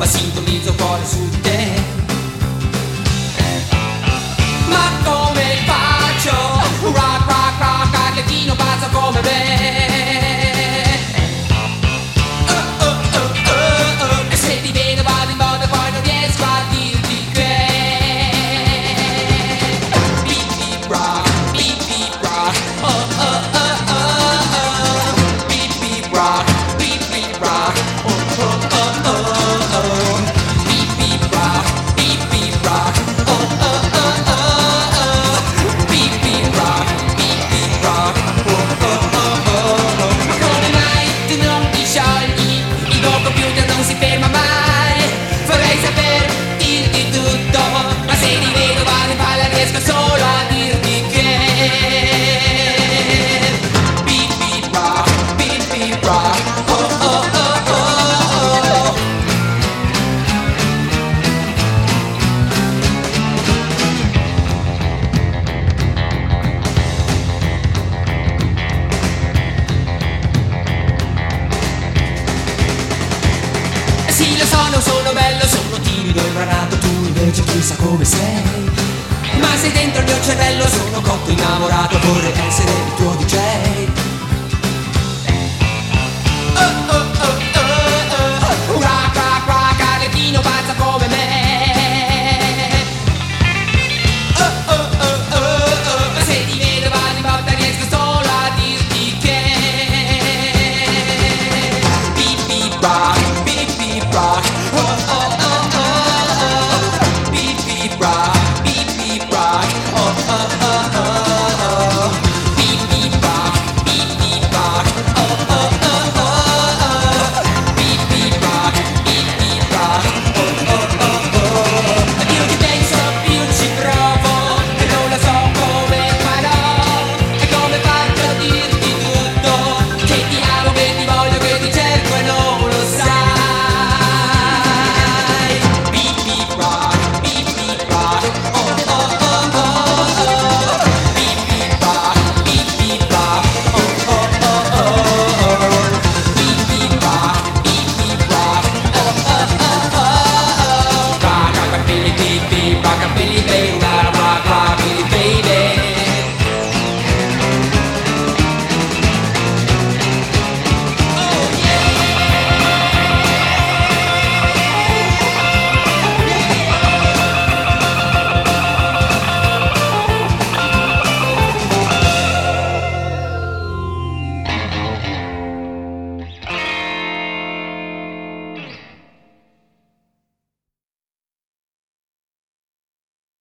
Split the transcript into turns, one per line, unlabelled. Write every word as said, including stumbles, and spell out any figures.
sintonizzo cuore su di te. Ma come faccio? Rock, rock, rock, atletino pazzo come me. Oh, oh, oh, oh, oh. E se ti vedo vado in moda poi non riesco a dirti che beep beep rock, beep beep rock, oh oh oh oh oh. Beep beep rock, beep beep rock, oh oh oh oh oh. Beep beep rock, beep beep rock, oh oh oh oh oh. Beep beep rock, beep beep rock, oh oh oh oh. Ma come mai tu non ti sciogli? Il tuo computer non si ferma mai. Vorrei saper dirti tutto, ma se ti vedo vado in palla riesco solo a dirti che beep beep rock, beep beep rock, oh oh oh oh oh. Sì, lo so, non sono bello, sono timido e imbranato, tu invece chissà come sei. Ma sei dentro il mio cervello, sono cotto innamorato, vorrei essere il tuo D J. Oh oh oh oh oh, rock rock rock, arlecchino pazza come me. Oh oh oh oh oh, ma se ti vedo vado in botta riesco solo a dirti che beep beep rock.